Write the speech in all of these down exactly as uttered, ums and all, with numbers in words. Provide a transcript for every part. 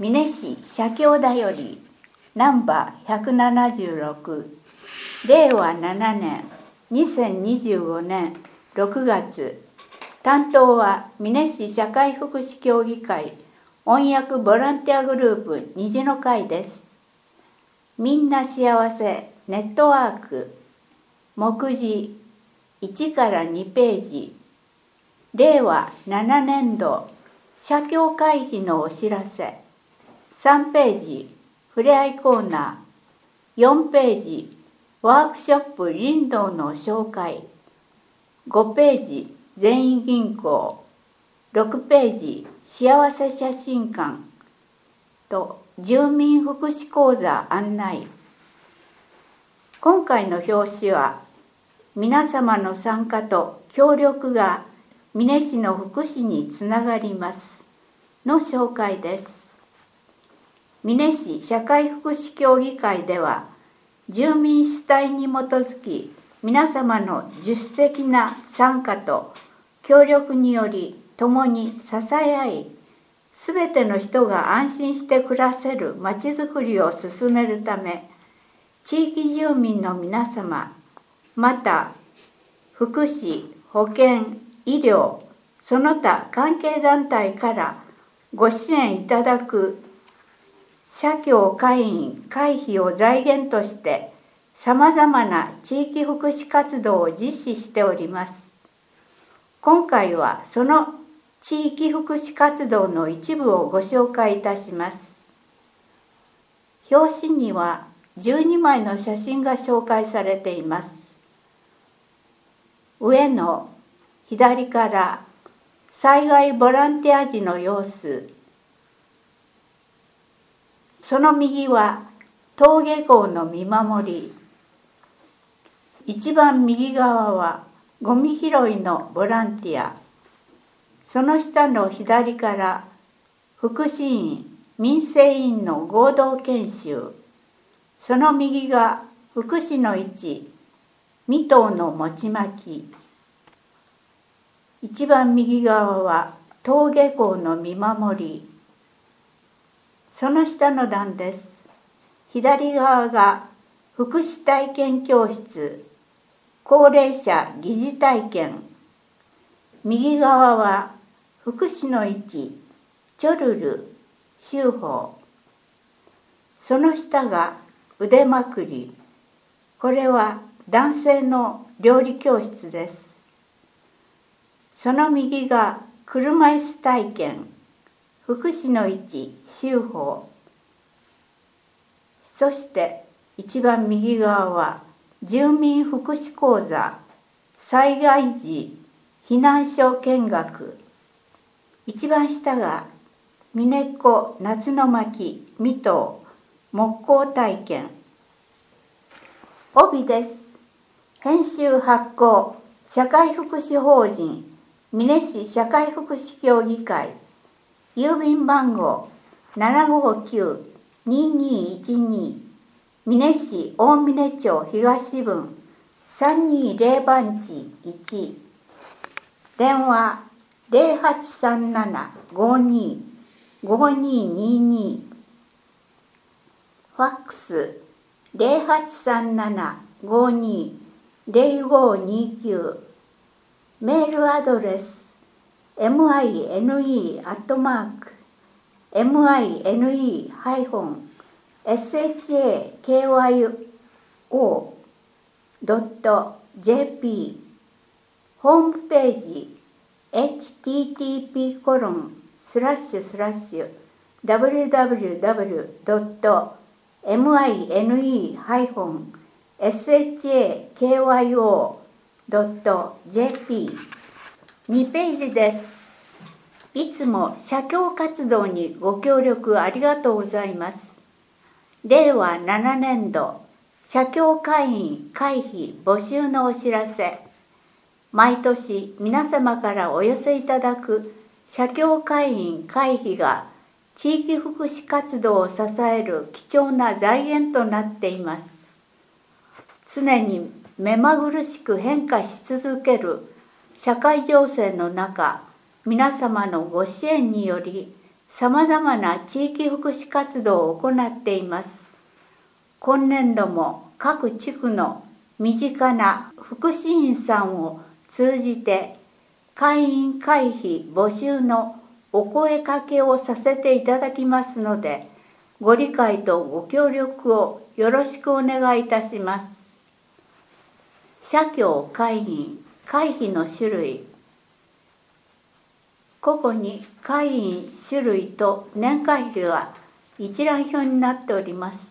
美祢市社協だよりナンバーひゃくななじゅうろくれいわななねんにせんにじゅうごねんろくがつ担当は美祢市社会福祉協議会音訳ボランティアグループ虹の会です。みんな幸せネットワーク目次いちからにページれいわななねんど社協会費のお知らせさんページふれあいコーナーよんページワークショップ林道の紹介ごページ全員銀行ろくページ幸せ写真館と住民福祉講座案内。今回の表紙は皆様の参加と協力が美祢市の福祉につながりますの紹介です。美祢市社会福祉協議会では住民主体に基づき皆様の自主的な参加と協力により共に支え合い、すべての人が安心して暮らせるまちづくりを進めるため、地域住民の皆様、また福祉、保健、医療、その他関係団体からご支援いただく社協会員会費を財源としてさまざまな地域福祉活動を実施しております。今回はその地域福祉活動の一部をご紹介いたします。表紙にはじゅうにまいの写真が紹介されています。上の左から災害ボランティア時の様子、その右は登下校の見守り、一番右側はゴミ拾いのボランティア、その下の左から福祉員、民生委員の合同研修、その右が福祉の位置、未踏の餅巻き、一番右側は登下校の見守り、その下の段です。左側が福祉体験教室、高齢者疑似体験。右側は福祉の位置、チョルル、修法。その下が腕まくり。これは男性の料理教室です。その右が車椅子体験。福祉の位置、修法。そして一番右側は住民福祉講座、災害時避難所見学。一番下が美祢子夏の巻、未踏、木工体験。帯です。編集発行、社会福祉法人、美祢市社会福祉協議会。郵便番号 ななごきゅうにーにーいちに 美祢市大峰町東分さんにーぜろ番地いち電話ゼロはちさんななごにーごにーにーにーファックスゼロはちさんななごにーゼロごにーきゅうメールアドレスmine アットマーク mine-shakyo.jp ホームページ エイチティーティーピー コロンスラッシュスラッシュ ダブリューダブリューダブリュー ドット mine-shakyo ドット ジェーピーにページです。いつも社協活動にご協力ありがとうございます。れいわななねんど社協会員会費募集のお知らせ。毎年皆様からお寄せいただく社協会員会費が地域福祉活動を支える貴重な財源となっています。常に目まぐるしく変化し続ける社会情勢の中、皆様のご支援によりさまざまな地域福祉活動を行っています。今年度も各地区の身近な福祉員さんを通じて会員会費募集のお声かけをさせていただきますので、ご理解とご協力をよろしくお願いいたします。社協会員会費の種類、ここに会員種類と年会費が一覧表になっております。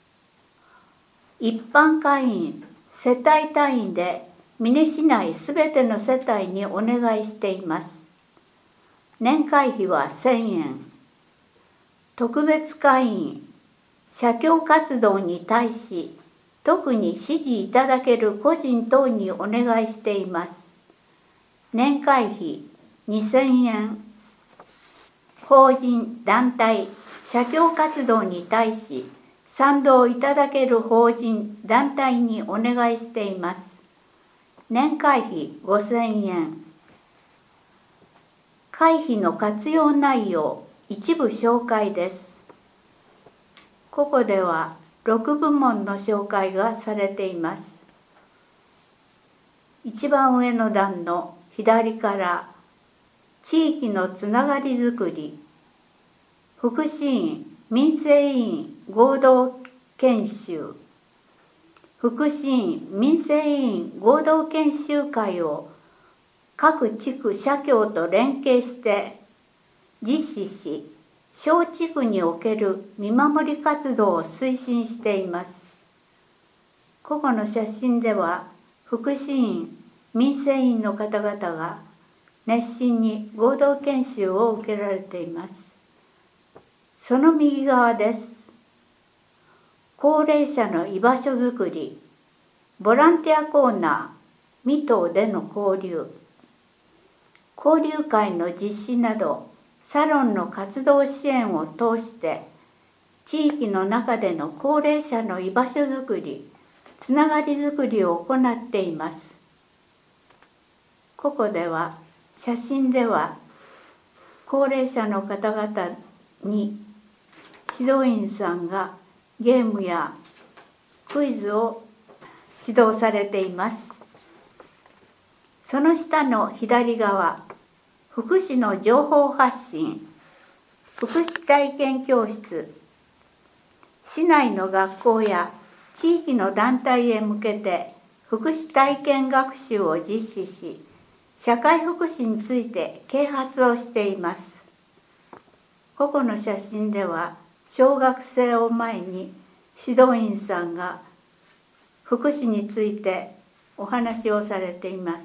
一般会員世帯単位で美祢市内すべての世帯にお願いしています。年会費はせんえん。特別会員社協活動に対し特に支持いただける個人等にお願いしています。年会費にせんえん。法人団体社協活動に対し賛同いただける法人団体にお願いしています。年会費ごせんえん。会費の活用内容一部紹介です。ここではろく部門の紹介がされています。一番上の段の左から地域のつながりづくり、福祉院民生委員合同研修、福祉院民生委員合同研修会を各地区社協と連携して実施し、小地区における見守り活動を推進しています。ここの写真では福祉院民生委員の方々が熱心に合同研修を受けられています。その右側です。高齢者の居場所づくり、ボランティアコーナー、未踏での交流、交流会の実施など、サロンの活動支援を通して、地域の中での高齢者の居場所づくり、つながりづくりを行っています。ここでは、写真では、高齢者の方々に指導員さんがゲームやクイズを指導されています。その下の左側、福祉の情報発信、福祉体験教室、市内の学校や地域の団体へ向けて福祉体験学習を実施し、社会福祉について啓発をしています。ここの写真では、小学生を前に指導員さんが福祉についてお話をされています。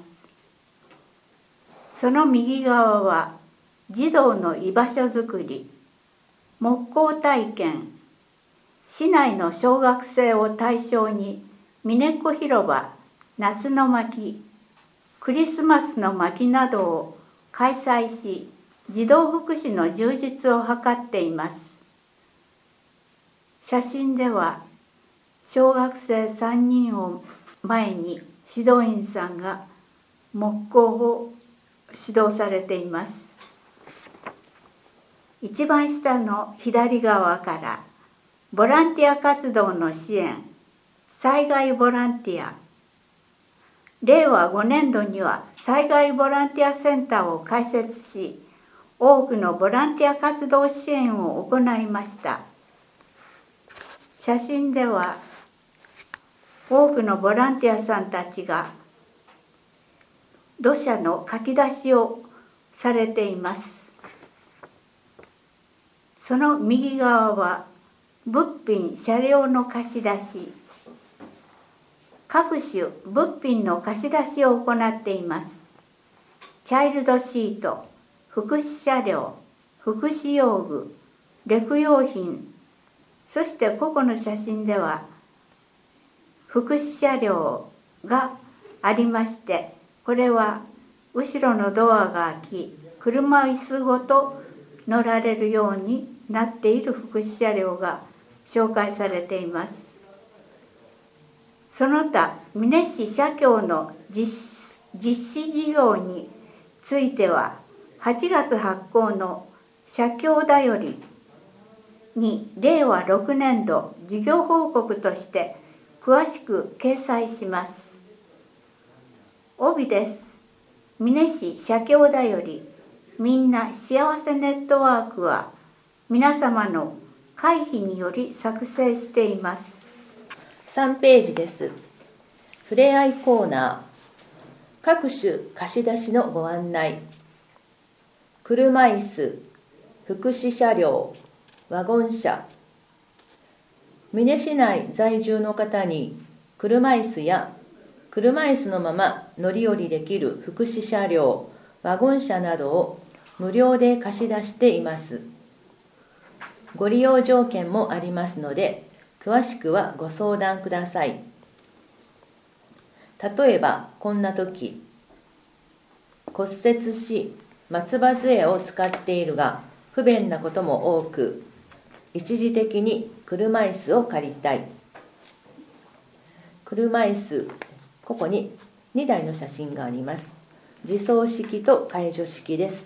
その右側は児童の居場所づくり、木工体験、市内の小学生を対象に峰子広場、夏の巻、クリスマスの巻などを開催し、児童福祉の充実を図っています。写真では小学生さんにんを前に指導員さんが木工を指導されています。一番下の左側からボランティア活動の支援、災害ボランティア、れいわごねんどには災害ボランティアセンターを開設し、多くのボランティア活動支援を行いました。写真では多くのボランティアさんたちが土砂のかき出しをされています。その右側は物品車両の貸し出し、各種物品の貸し出しを行っています。チャイルドシート、福祉車両、福祉用具、レク用品、そして個々の写真では福祉車両がありまして、これは後ろのドアが開き、車椅子ごと乗られるようになっている福祉車両が紹介されています。その他、美祢市社協の実施事業については、はちがつ発行の社協だよりにれいわろくねんど事業報告として詳しく掲載します。帯です。美祢市社協だよりみんな幸せネットワークは皆様の会費により作成しています。 さんページです。ふれあいコーナー、各種貸し出しのご案内、車椅子、福祉車両、ワゴン車。美祢市内在住の方に車椅子や車椅子のまま乗り降りできる福祉車両、ワゴン車などを無料で貸し出しています。ご利用条件もありますので、詳しくはご相談ください。例えば、こんな時、骨折し、松葉杖を使っているが、不便なことも多く、一時的に車椅子を借りたい。車椅子、ここににだいの写真があります。自走式と介助式です。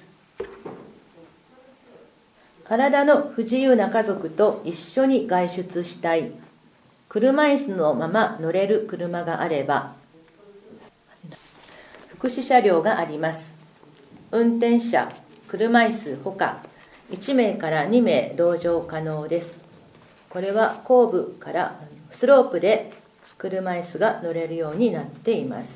体の不自由な家族と一緒に外出したい。車椅子のまま乗れる車があれば、福祉車両があります。運転者、車椅子ほかいちめいからにめい同乗可能です。これは後部からスロープで車椅子が乗れるようになっています。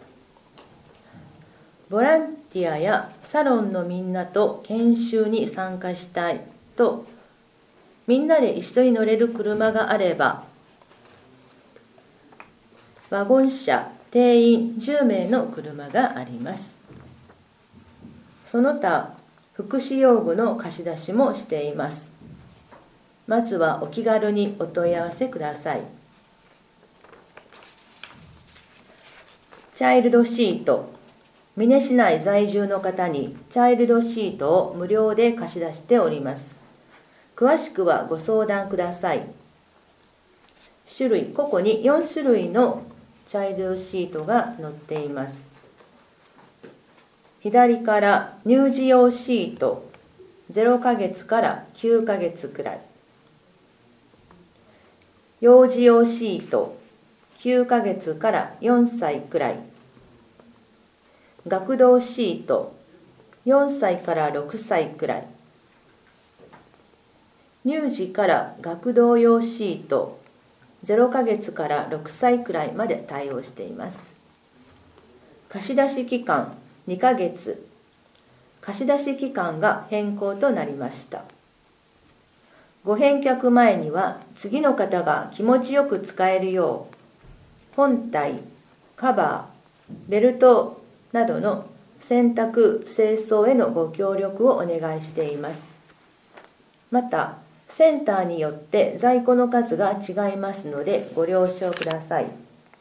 ボランティアやサロンのみんなと研修に参加したいと、みんなで一緒に乗れる車があれば、ワゴン車、定員じゅうめいの車があります。その他、福祉用具の貸し出しもしています。まずはお気軽にお問い合わせください。チャイルドシート、美祢市内在住の方にチャイルドシートを無料で貸し出しております。詳しくはご相談ください。種類、ここによんしゅるいのチャイルドシートが載っています。左から乳児用シート、ゼロかげつからきゅうかげつくらい。幼児用シート、きゅうかげつからよんさいくらい。学童シート、よんさいからろくさいくらい。乳児から学童用シート、ゼロかげつからろくさいくらいまで対応しています。貸し出し期間にかげつ、貸し出し期間が変更となりました。ご返却前には次の方が気持ちよく使えるよう、本体、カバー、ベルトなどの洗濯・清掃へのご協力をお願いしています。また、センターによって在庫の数が違いますのでご了承ください。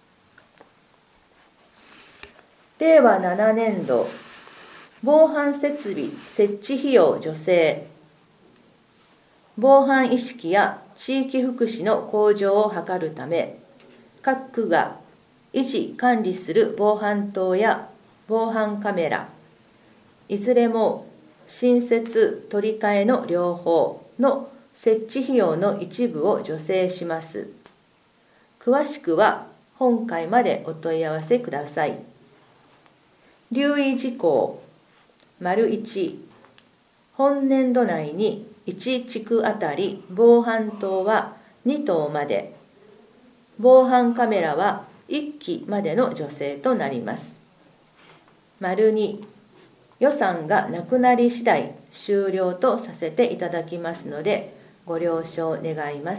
れいわななねんど、防犯設備設置費用助成、防犯意識や地域福祉の向上を図るため、各区が維持管理する防犯灯や防犯カメラ、いずれも新設取り替えの両方の設置費用の一部を助成します。詳しくは本回までお問い合わせください。留意事項、丸いち、本年度内にいち地区あたり防犯灯はにとうまで、防犯カメラはいっきまでの助成となります。丸に、予算がなくなり次第終了とさせていただきますので、ご了承願います。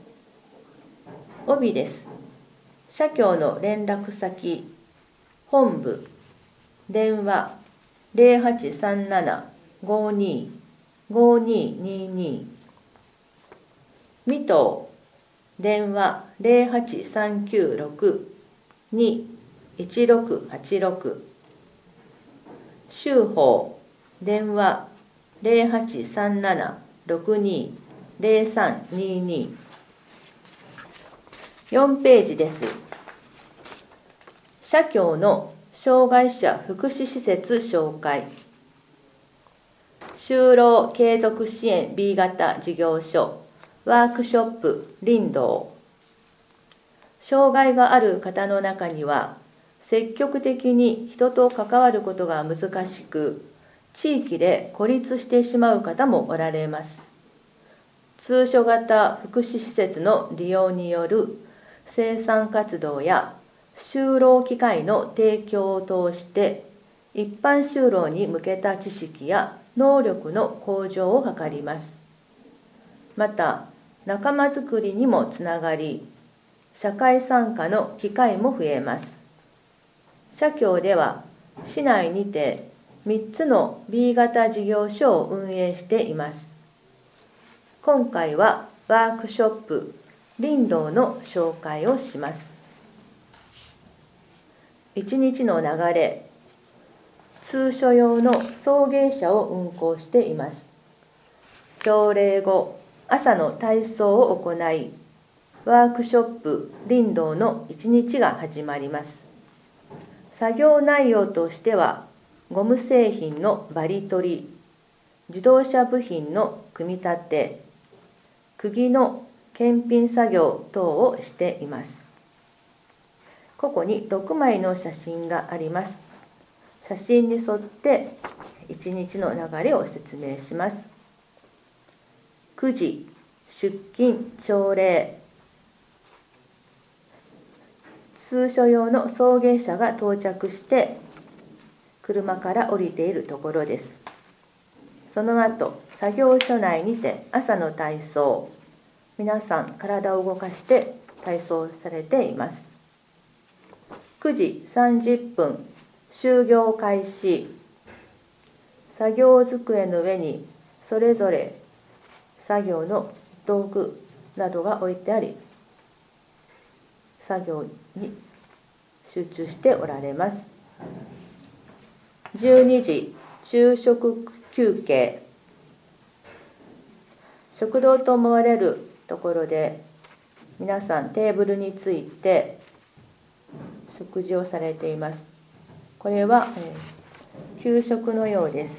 帯です。社協の連絡先、本部、電話 ゼロはちさんなな ごーにー ごーにーにーにー、水戸、電話 ゼロはちさんきゅうろく にーいちろくはちろく、州法、電話 ゼロはちさんなな ろくにー ゼロさんにーにー。よんページです。社協の障害者福祉施設紹介。就就労継続支援 ビー 型事業所ワークショップ林道。障害がある方の中には積極的に人と関わることが難しく、地域で孤立してしまう方もおられます。通所型福祉施設の利用による生産活動や就労機会の提供を通して一般就労に向けた知識や能力の向上を図ります。また仲間づくりにもつながり、社会参加の機会も増えます。社協では市内にてみっつの ビー 型事業所を運営しています。今回はワークショップ林道の紹介をします。一日の流れ、通所用の送迎車を運行しています。朝礼後、朝の体操を行い、ワークショップ林道の一日が始まります。作業内容としては、ゴム製品のバリ取り、自動車部品の組み立て、釘の検品作業等をしています。ここにろくまいの写真があります。写真に沿って一日の流れを説明します。くじ、出勤朝礼。通所用の送迎車が到着して車から降りているところです。その後、作業所内にて朝の体操、皆さん体を動かして体操されています。くじさんじゅっぷん、就業開始。作業机の上にそれぞれ作業の道具などが置いてあり、作業に集中しておられます。じゅうにじ、昼食休憩。食堂と思われるところで皆さんテーブルについて食事をされています。これは、えー、給食のようです。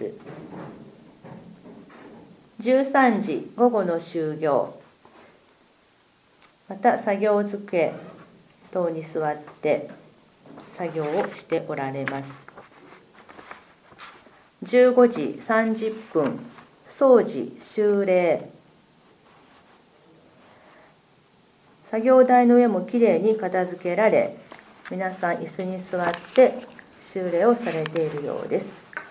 じゅうさんじ、午後の終業。また作業机等に座って作業をしておられます。じゅうごじさんじゅっぷん、掃除終礼。作業台の上もきれいに片付けられ、皆さん椅子に座って終礼をされているようです。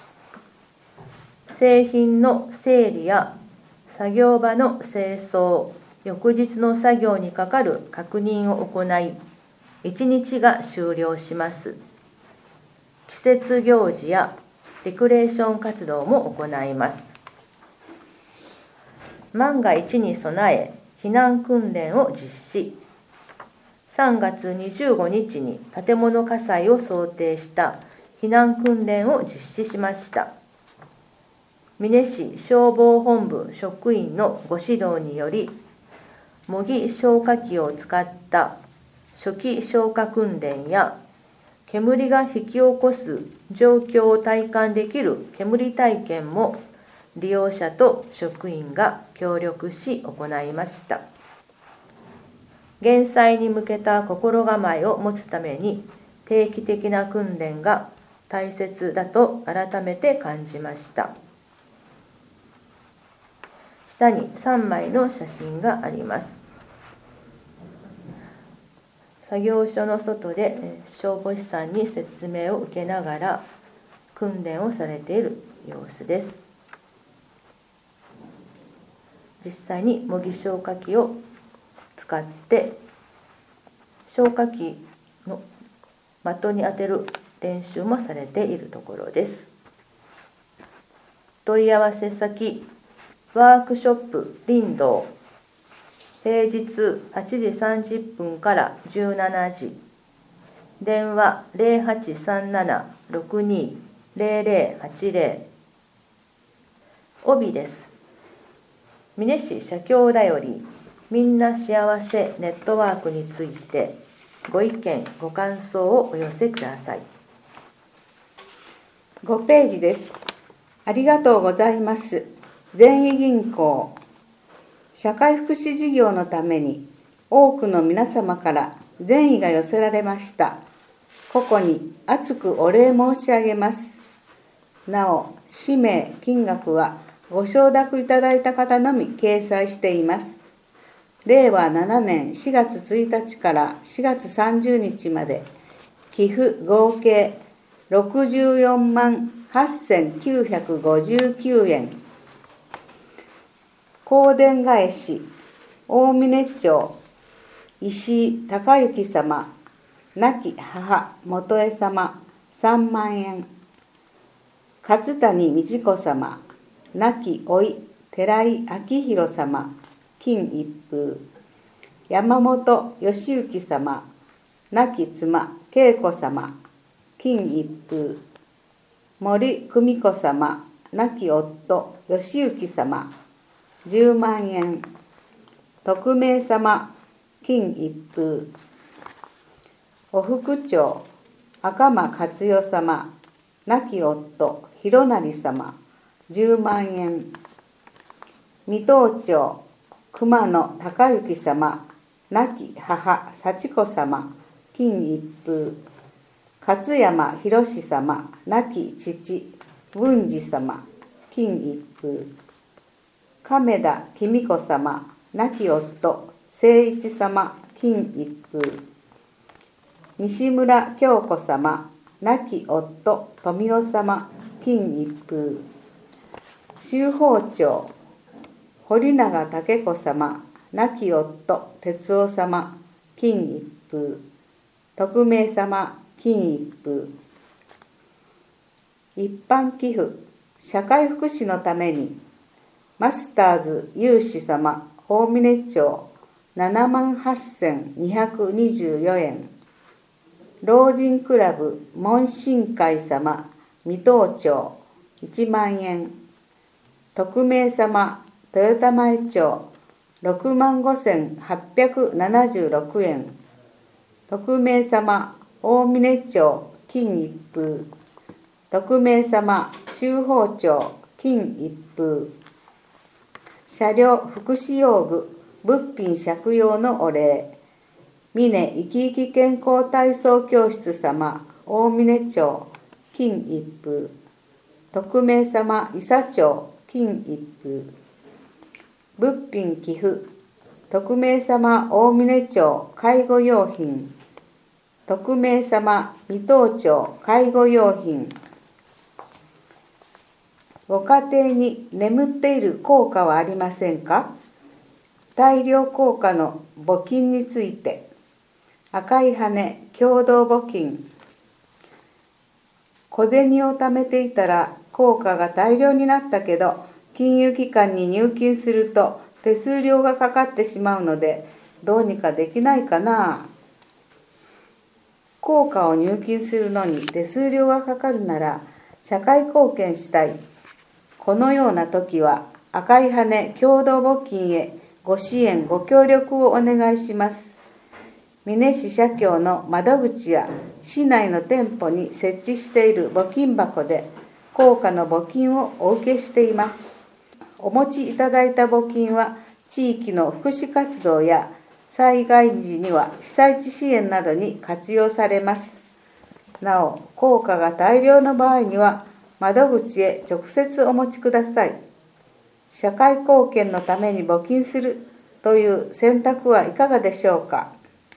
製品の整理や作業場の清掃、翌日の作業にかかる確認を行い、一日が終了します。季節行事やレクレーション活動も行います。万が一に備え、避難訓練を実施。さんがつにじゅうごにちに建物火災を想定した避難訓練を実施しました。美祢市消防本部職員のご指導により、模擬消火器を使った初期消火訓練や、煙が引き起こす状況を体感できる煙体験も利用者と職員が協力し行いました。減災に向けた心構えを持つために定期的な訓練が大切だと改めて感じました。下にさんまいの写真があります。作業所の外で消防士さんに説明を受けながら訓練をされている様子です。実際に模擬消火器を使って消火器の的に当てる練習もされているところです。問い合わせ先、ワークショップ林道、平日はちじさんじゅっぷんからじゅうしちじ、電話 ゼロはちさんなな ろくに ゼロゼロはちゼロ。帯です。美祢市社協だよりみんな幸せネットワークについてご意見ご感想をお寄せください。 ごページです。 ありがとうございます。善意銀行。社会福祉事業のために多くの皆様から善意が寄せられました。ここに厚くお礼申し上げます。なお、氏名、金額はご承諾いただいた方のみ掲載しています。れいわななねんしがつついたちからしがつさんじゅうにちまで、寄付合計ろくじゅうよんまんはっせんきゅうひゃくごじゅうきゅうえん。香典返し、大峰町、石井隆之様、亡き母元江様、さんまんえん。勝谷美智子様、亡き甥寺井明弘様、金一封。山本義行様、亡き妻恵子様、金一封。森久美子様、亡き夫義行様、じゅうまんえん。匿名様、金一封。お副長赤間勝代様、亡き夫弘成様、じゅうまんえん。水戸町熊野孝之様、亡き母幸子様、金一封。勝山博様、亡き父文治様、金一封。亀田公子様、亡き夫誠一様、金一封。西村京子様、亡き夫富夫様、金一封。州法長堀永武子様、亡き夫哲夫様、金一封。匿名様、金一封。一般寄付、社会福祉のためにマスターズ有志様、大峰町ななまんはっせんにひゃくにじゅうよえん。老人クラブ門信会様、水戸町いちまんえん。匿名様、豊田前町ろくまんごせんはっぴゃくななじゅうろくえん。匿名様、大峰町金一封。匿名様、州法町金一封。車両福祉用具物品借用のお礼。峰生き生き健康体操教室様、大峰町金一封。匿名様、伊佐町金一封。物品寄付。匿名様、大峰町介護用品。匿名様、水戸町介護用品。ご家庭に眠っている硬貨はありませんか？大量硬貨の募金について。赤い羽共同募金。小銭を貯めていたら硬貨が大量になったけど、金融機関に入金すると手数料がかかってしまうので、どうにかできないかな。硬貨を入金するのに手数料がかかるなら社会貢献したい。このような時は赤い羽共同募金へご支援ご協力をお願いします。美祢市社協の窓口や市内の店舗に設置している募金箱で硬貨の募金をお受けしています。お持ちいただいた募金は地域の福祉活動や災害時には被災地支援などに活用されます。なお、硬貨が大量の場合には窓口へ直接お持ちください。社会貢献のために募金するという選択はいかがでしょうか。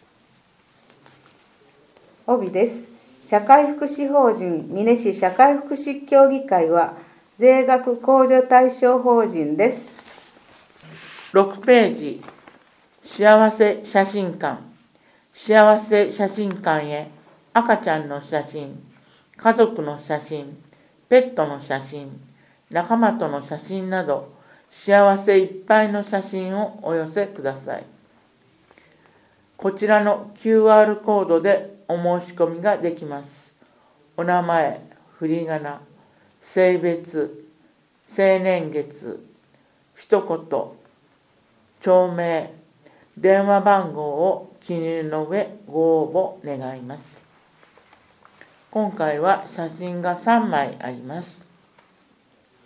帯です。社会福祉法人美祢市社会福祉協議会は税額控除対象法人です。 ろくページ、幸せ写真館。幸せ写真館へ赤ちゃんの写真、家族の写真、ペットの写真、仲間との写真など幸せいっぱいの写真をお寄せください。こちらの キューアール コードでお申し込みができます。お名前、振り仮名、性別、生年月、一言、町名、電話番号を記入の上ご応募願います。今回は写真がさんまいあります。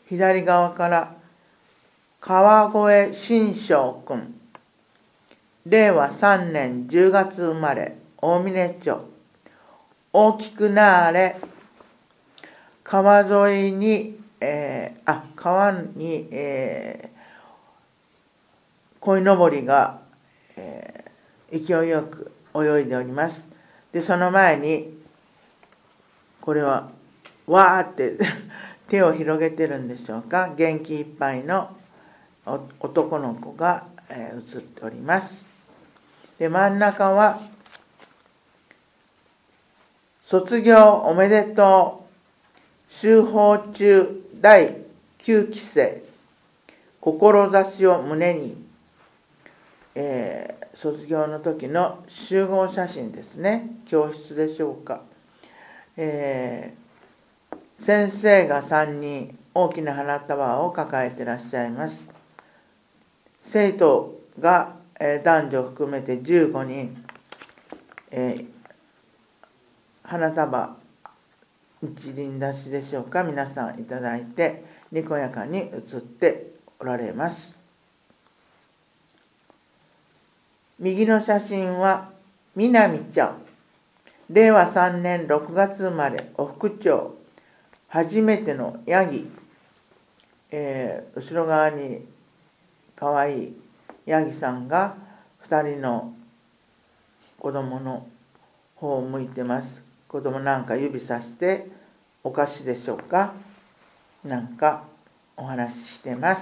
左側から川越新章くん、れいわさんねんじゅうがつ生まれ、大峰町。大きくなーれ、川沿いに、えー、あ川に、えー、鯉のぼりが、えー、勢いよく泳いでおります。でその前にこれはわーって手を広げてるんでしょうか、元気いっぱいの男の子が、えー、映っております。で真ん中は卒業おめでとう、修法中だいきゅうきせい、志を胸に、えー、卒業の時の集合写真ですね。教室でしょうか。えー、先生がさんにん大きな花束を抱えていらっしゃいます。生徒が、えー、男女含めてじゅうごにん、えー、花束一輪出しでしょうか、皆さんいただいてにこやかに写っておられます。右の写真はみなみちゃん、れいわさんねんろくがつ生まれ、お副長、初めてのヤギ、えー、後ろ側にかわいいヤギさんがふたりの子供の方を向いてます。子供なんか指さしてお菓子でしょうか、なんかお話ししてます。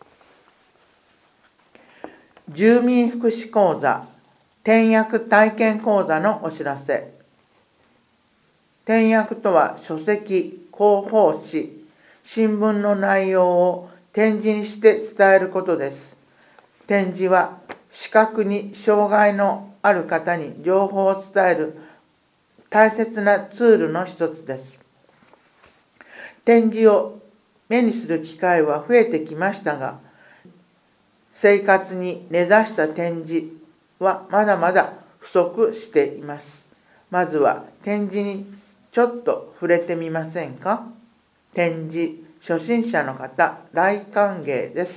住民福祉講座転訳体験講座のお知らせ。転訳とは書籍、広報誌、新聞の内容を点字にして伝えることです。点字は視覚に障害のある方に情報を伝える大切なツールの一つです。点字を目にする機会は増えてきましたが、生活に根ざした点字はまだまだ不足しています。まずは点字にちょっと触れてみませんか。点字初心者の方大歓迎です。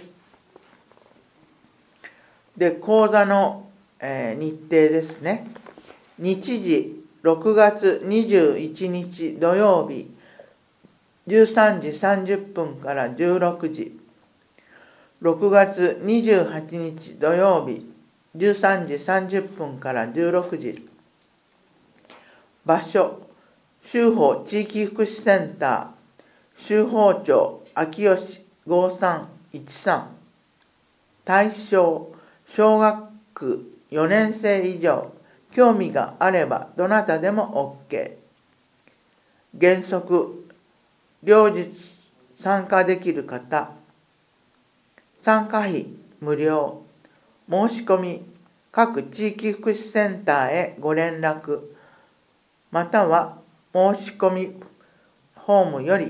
で講座の、えー、日程ですね。日時ろくがつにじゅういちにち土曜日じゅうさんじさんじゅっぷんからじゅうろくじ、ろくがつにじゅうはちにち土曜日じゅうさんじさんじゅっぷんからじゅうろくじ。場所、州法地域福祉センター、州法町秋吉ごさんいちさん。対象、小学よねんせい以上、興味があればどなたでも OK。原則、両日参加できる方、参加費無料、申し込み各地域福祉センターへご連絡、または申し込みフォームより、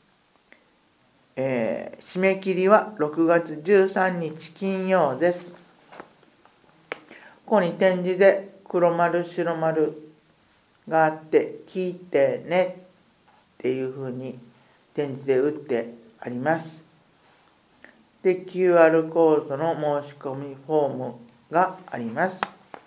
えー、締め切りはろくがつじゅうさんにち金曜です。ここに点字で黒丸白丸があって、聞いてねっていうふうに点字で打ってあります。で、キューアール コードの申し込みフォームがあります。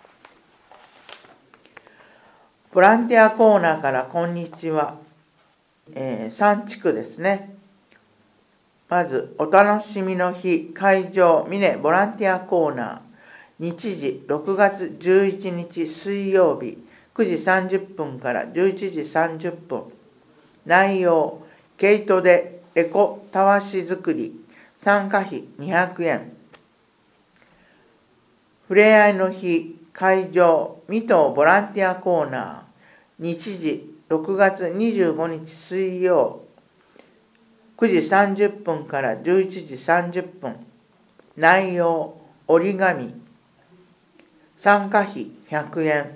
ボランティアコーナーからこんにちは。えー、さん地区ですね。まず、お楽しみの日、会場、峰ボランティアコーナー。日時、ろくがつじゅういちにち水曜日、くじさんじゅっぷんからじゅういちじさんじゅっぷん。内容、毛糸でエコたわし作り、参加費にひゃくえん。ふれあいの日、会場、水戸ボランティアコーナー。日時、ろくがつにじゅうごにち水曜、くじさんじゅっぷんからじゅういちじさんじゅっぷん。内容、折り紙。参加費ひゃくえん。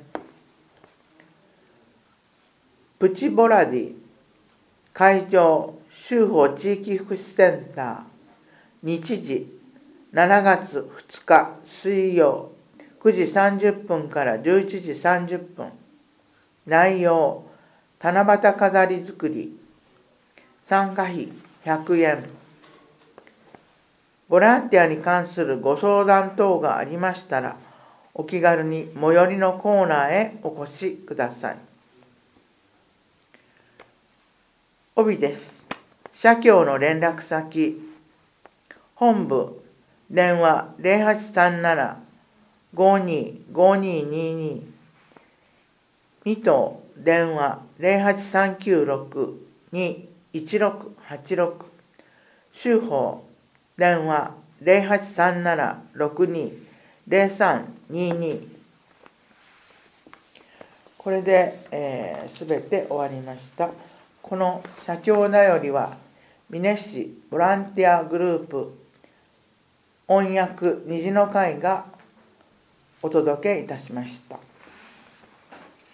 プチボラディ、会場、州法地域福祉センター。日時、しちがつふつか水曜、くじさんじゅっぷんからじゅういちじさんじゅっぷん。内容、七夕飾り作り。参加費ひゃくえん。 ボランティアに関するご相談等がありましたら、お気軽に最寄りのコーナーへお越しください。帯です。社協の連絡先、本部、電話 ゼロはちさんなな ごにー ごにーにーにー、に等、電話 ゼロはちさんきゅうろく にーいちろくはちろく、州法、電話 ゼロはちさんなな ろくにー ゼロさんにーにー。これで、えー、全て終わりました。この社協だよりは、美祢市ボランティアグループ音訳虹の会がお届けいたしました。